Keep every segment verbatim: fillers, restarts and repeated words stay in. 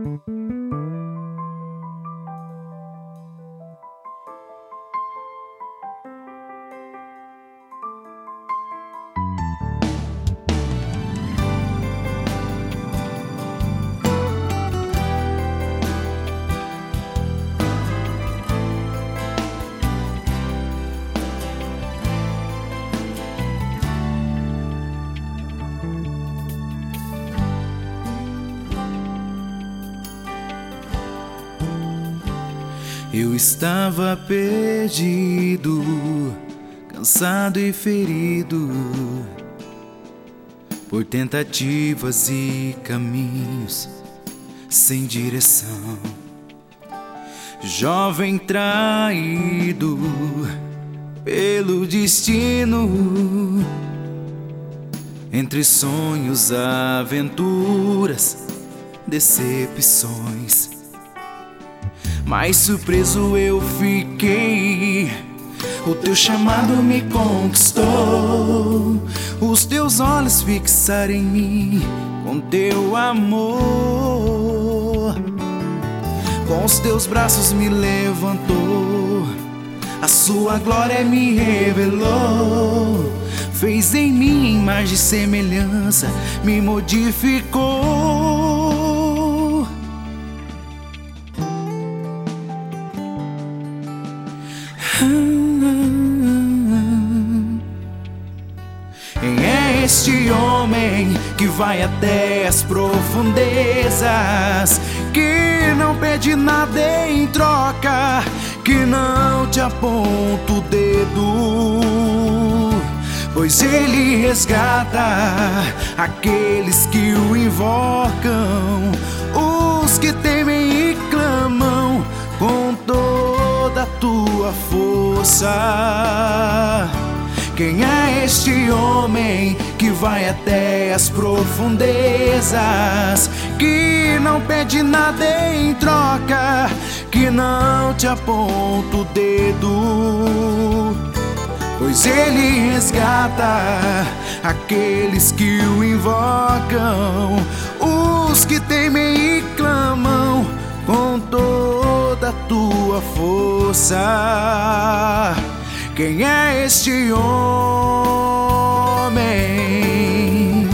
Eu estava perdido, cansado e ferido por tentativas e caminhos sem direção. Jovem traído pelo destino, entre sonhos, aventuras, decepções. Mas surpreso eu fiquei, o teu chamado me conquistou. Os teus olhos fixaram em mim com teu amor. Com os teus braços me levantou, a sua glória me revelou. Fez em mim imagem e semelhança, me modificou. Quem é este homem que vai até as profundezas, que não pede nada em troca, que não te aponta o dedo, pois ele resgata aqueles que o invocam, os que temem e clamam com toda a tua força. Quem é este homem que vai até as profundezas, que não pede nada em troca, que não te aponta o dedo, pois ele resgata aqueles que o invocam, os que temem e clamam com toda a tua força. Quem é este homem?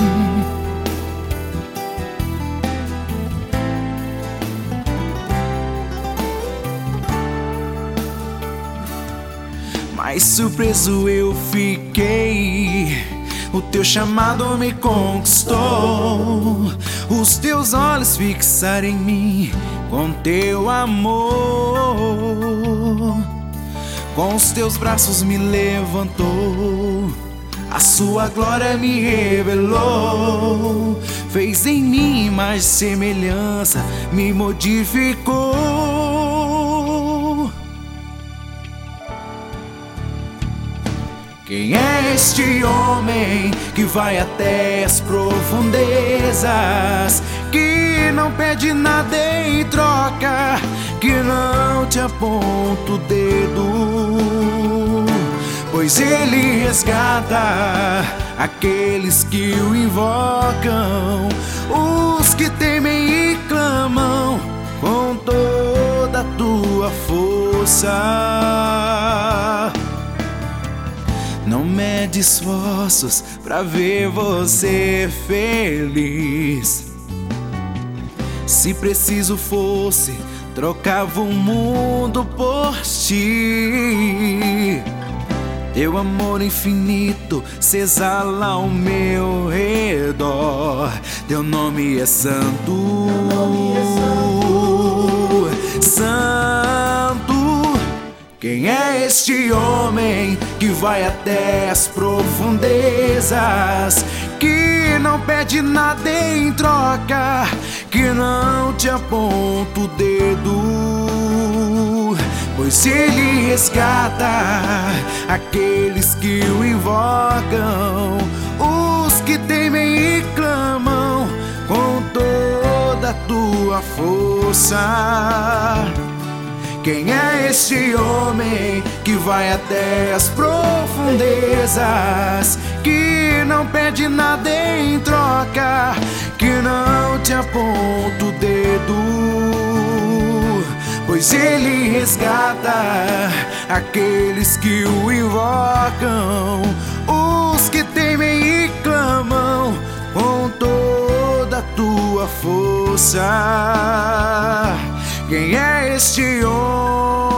Mais surpreso eu fiquei, o teu chamado me conquistou. Os teus olhos fixaram em mim com teu amor. Com os teus braços me levantou, a sua glória me revelou. Fez em mim imagem e semelhança, me modificou. Quem é este homem que vai até as profundezas, que não pede nada em troca, que não te aponta o dedo, pois ele resgata aqueles que o invocam, os que temem e clamam com toda a tua força. Não mede esforços pra ver você feliz. Se preciso fosse, trocava o mundo por ti. Teu amor infinito se exala ao meu redor. Teu nome é santo, santo. Quem é este homem que vai até as profundezas, que não pede nada em troca, que não te aponta o dedo, pois ele resgata aqueles que o invocam, os que temem e clamam com toda a tua força. Quem é este homem que vai até as profundezas, que não pede nada em troca, que que não te aponta o dedo, pois Ele resgata aqueles que o invocam, os que temem e clamam com toda a tua força. Quem é este homem